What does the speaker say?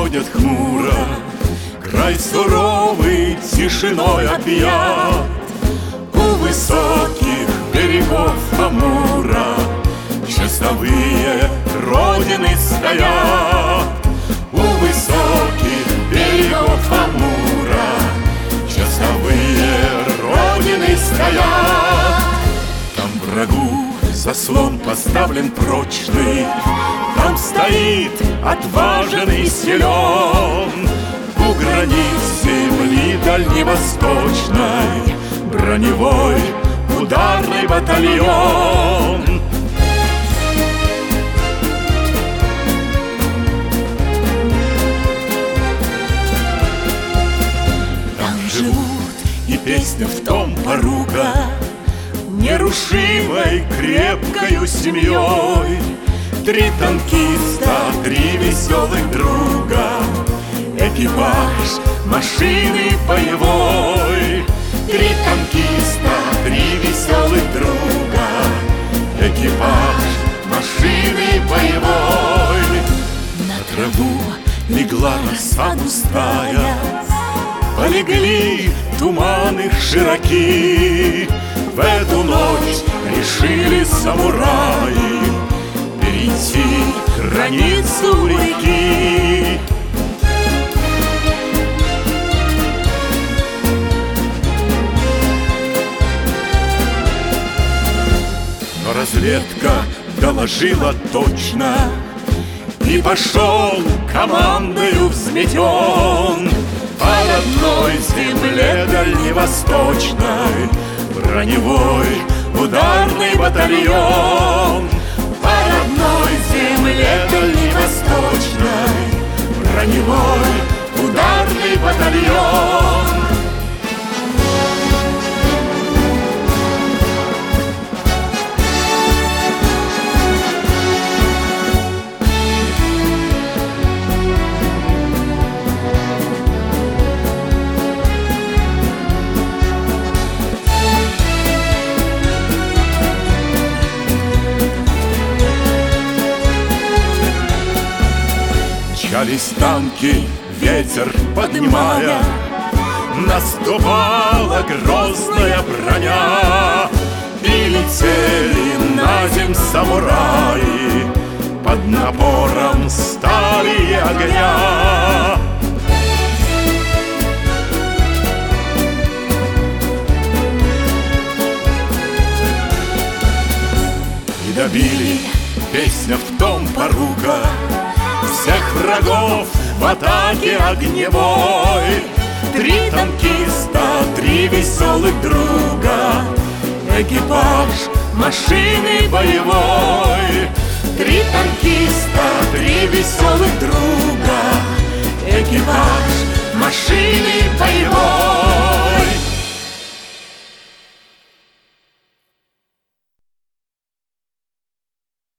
бродят хмуро, край суровый тишиной объят. У высоких берегов Амура часовые родины стоят. У высоких берегов Амура часовые родины стоят. Там врагу заслон поставлен прочный, там стоит отважен и силен. У границ земли дальневосточной броневой ударный батальон. Там живут, и песня в том порука, нерушимой крепкою семьей. 3 танкиста, 3 веселых друга, экипаж машины боевой. 3 танкиста, 3 веселых друга, экипаж машины боевой. На траву легла роса густая, полегли туманы широки. В эту ночь решили самураи перейти границу реки. Но разведка доложила точно, и пошел командою взметен по родной земле дальневосточной броневой ударный батальон. По родной земле дальневосточной броневой ударный батальон. Мчались танки, ветер поднимая, наступала грозная броня. И летели на земь самураи под напором стали и огня. И добили, песня в том порука, всех врагов в атаке огневой. 3 танкиста, 3 веселых друга, экипаж машины боевой. 3 танкиста, 3 веселых друга, экипаж